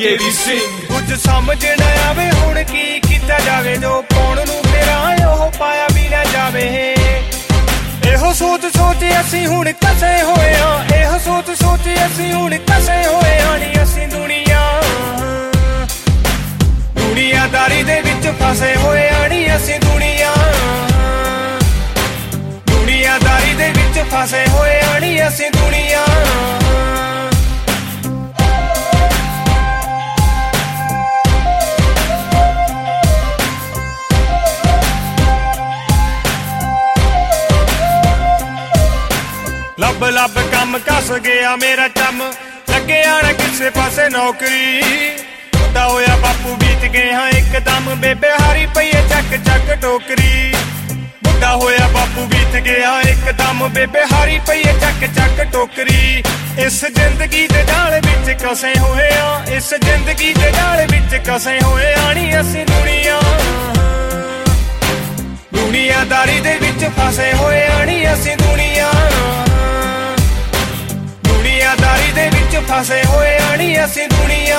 केवी सिंह कुछ समझ न आवे हुण की कीता जावे जो पाउण नूं मेरा ओह पाया भी ना जावे एहो सोच सोच असीं हुण कसे होए हां एहो सोच सोच असीं हुण कसे होए हां नी असीं दुनियादारी दे विच फसे होए हां नी असीं दुनियादारी दे विच फसे होए हां नी असीं दुनिया लब लब कम कस गया मेरा चम लगे आना किसे पासे नौकरी बुढ़ा होया बापू बीत गए हाँ एकदम बेबे हारी पई चक चक टोकरी बुढ़ा होया बापू बीत गया एकदम बेबे हारी पई चक चक टोकरी इस जिंदगी दे जाल विच कसे होए हाँ इस जिंदगी दे जाल विच कसे होए आनी असीं दुनियादारी दे विच फसे होए आनी असीं दुनियादारी दे विच फसे होए आनी असीं दुनिया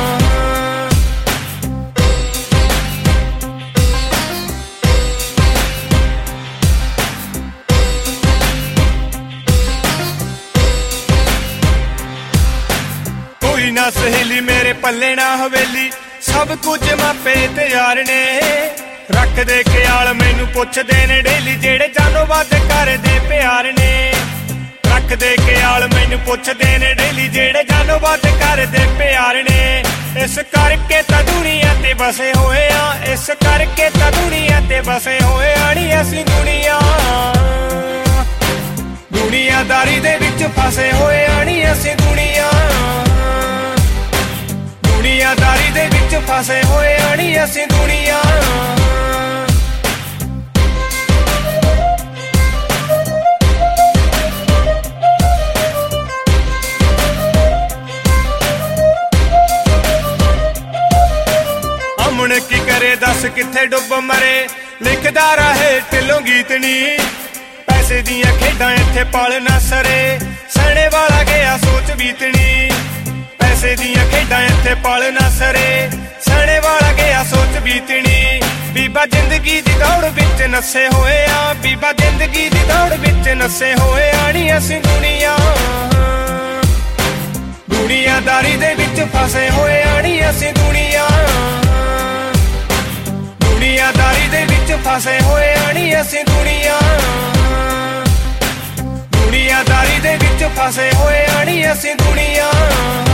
कोई ना सहेली मेरे पल्ले ना हवेली सब कुछ मापे ते यार ने रख दे ख्याल मैनू पुछदे ने डेली जेड़े जानो वध करदे प्यार ने रख दे ख्याल मैनू पुछदे ने डेली जेड़े जानो वध करदे प्यार ने इस करके तां दुनिया ते बसे होए आ इस करके तां दुनिया ते बसे होए आनी असीं दुनियादारी दे विच फसे होए आनी असीं दुनियादारी दे विच फसे होए आनी असीं दुनिया अमन की करे दस किथे डुब मरे लिखदा रहे ढिलों गीतनी पैसे दियां खेडां इत्थे पल ना सरे सने वाला गया सोच बीतनी पैसे दियां खेडां इत्थे पल ना सरे सने वाला गया सोच बीतनी बीबा जिंदगी दी दौड़ विच नसे होए आ बीबा जिंदगी दी दौड़ विच नसे होए आनी असीं दुनियादारी दे विच फसे होए आनी असीं दुनियादारी दे विच फसे होए आनी असीं दुनियादारी दे विच फसे होए आनी असीं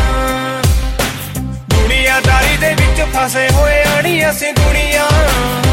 दुनियादारी दे विच फसे होए आनी असीं दुनिया